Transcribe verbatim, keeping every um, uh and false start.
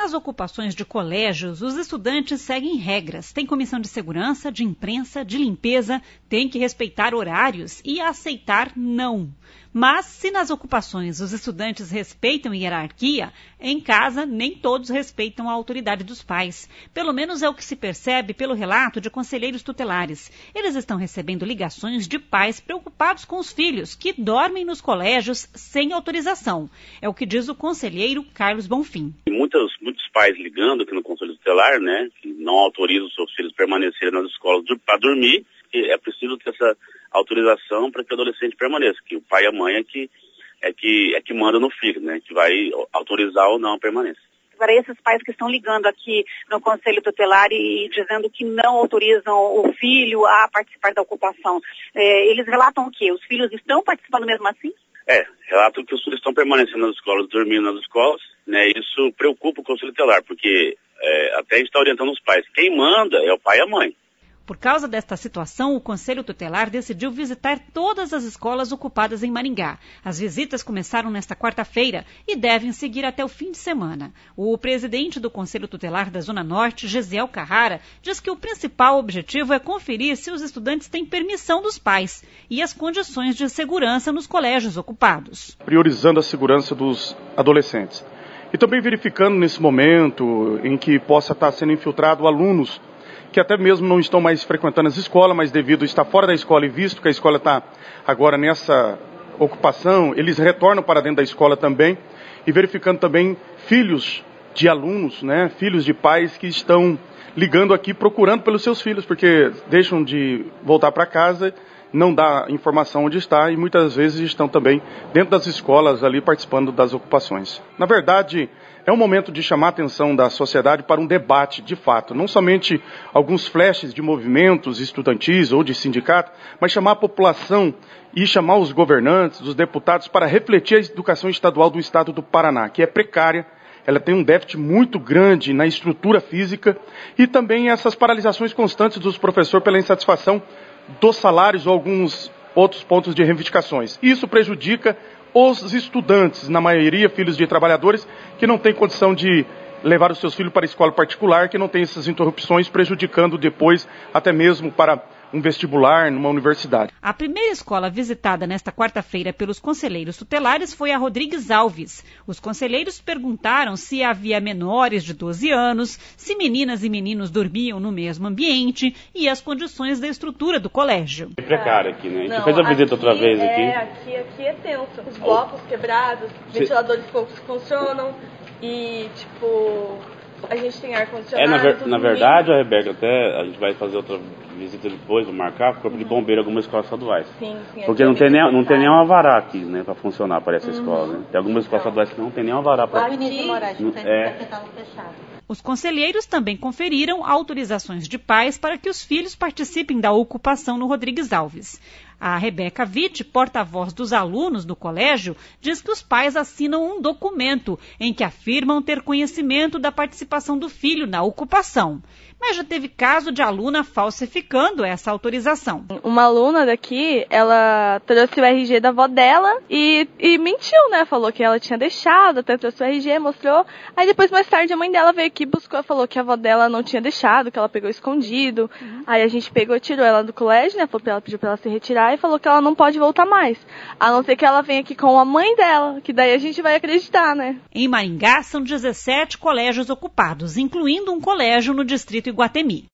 Nas ocupações de colégios, os estudantes seguem regras. Tem comissão de segurança, de imprensa, de limpeza, tem que respeitar horários e aceitar não. Mas, se nas ocupações os estudantes respeitam hierarquia, em casa nem todos respeitam a autoridade dos pais. Pelo menos é o que se percebe pelo relato de conselheiros tutelares. Eles estão recebendo ligações de pais preocupados com os filhos, que dormem nos colégios sem autorização. É o que diz o conselheiro Carlos Bonfim. Muitos, muitos pais ligando aqui no Conselho Tutelar, né, que não autorizam os seus filhos permanecerem nas escolas para dormir, e é preciso ter essa autorização para que o adolescente permaneça, que o pai e a mãe é que, é que, é que manda no filho, né, que vai autorizar ou não a permanência. Para esses pais que estão ligando aqui no Conselho Tutelar e dizendo que não autorizam o filho a participar da ocupação, é, eles relatam o quê? Os filhos estão participando mesmo assim? É, relatam que os filhos estão permanecendo nas escolas, dormindo nas escolas, né, isso preocupa o Conselho Tutelar, porque é, até a gente está orientando os pais, quem manda é o pai e a mãe. Por causa desta situação, o Conselho Tutelar decidiu visitar todas as escolas ocupadas em Maringá. As visitas começaram nesta quarta-feira e devem seguir até o fim de semana. O presidente do Conselho Tutelar da Zona Norte, Gesiel Carrara, diz que o principal objetivo é conferir se os estudantes têm permissão dos pais e as condições de segurança nos colégios ocupados. Priorizando a segurança dos adolescentes. E também verificando nesse momento em que possa estar sendo infiltrado alunos que até mesmo não estão mais frequentando as escolas, mas devido a estar fora da escola e visto que a escola está agora nessa ocupação, eles retornam para dentro da escola também, e verificando também filhos de alunos, né, filhos de pais que estão ligando aqui procurando pelos seus filhos, porque deixam de voltar para casa, não dá informação onde está e muitas vezes estão também dentro das escolas ali participando das ocupações. Na verdade, é um momento de chamar a atenção da sociedade para um debate de fato, não somente alguns flashes de movimentos estudantis ou de sindicato, mas chamar a população e chamar os governantes, os deputados para refletir a educação estadual do estado do Paraná, que é precária, ela tem um déficit muito grande na estrutura física e também essas paralisações constantes dos professores pela insatisfação dos salários ou alguns outros pontos de reivindicações. Isso prejudica os estudantes, na maioria filhos de trabalhadores, que não têm condição de levar os seus filhos para a escola particular, que não tem essas interrupções, prejudicando depois até mesmo para um vestibular numa universidade. A primeira escola visitada nesta quarta-feira pelos conselheiros tutelares foi a Rodrigues Alves. Os conselheiros perguntaram se havia menores de doze anos, se meninas e meninos dormiam no mesmo ambiente e as condições da estrutura do colégio. É precário aqui, né? A gente Não, fez a visita outra vez aqui. É, aqui, aqui é tenso. Os blocos quebrados, ventiladores poucos funcionam e, tipo, a gente tem ar-condicionado. É, na, ver, na verdade, a Rebeca, até a gente vai fazer outra visita depois, vou marcar, o Corpo de Bombeiro, algumas escolas estaduais. Sim, sim. Porque não tem, nem, não tem nem um alvará aqui, né, para funcionar para essa uhum. escola, né? Tem algumas escolas estaduais que não tem nem um alvará para... Aqui, é. Os conselheiros também conferiram autorizações de pais para que os filhos participem da ocupação no Rodrigues Alves. A Rebeca Witt, porta-voz dos alunos do colégio, diz que os pais assinam um documento em que afirmam ter conhecimento da participação do filho na ocupação. Mas já teve caso de aluna falsificando essa autorização. Uma aluna daqui, ela trouxe o R G da avó dela e, e mentiu, né? Falou que ela tinha deixado, até trouxe o R G, mostrou. Aí depois, mais tarde, a mãe dela veio aqui e buscou, falou que a avó dela não tinha deixado, que ela pegou escondido. Uhum. Aí a gente pegou e tirou ela do colégio, né? Falou pra ela, pediu pra ela se retirar e falou que ela não pode voltar mais. A não ser que ela venha aqui com a mãe dela, que daí a gente vai acreditar, né? Em Maringá, são dezessete colégios ocupados, incluindo um colégio no distrito Iguatemi.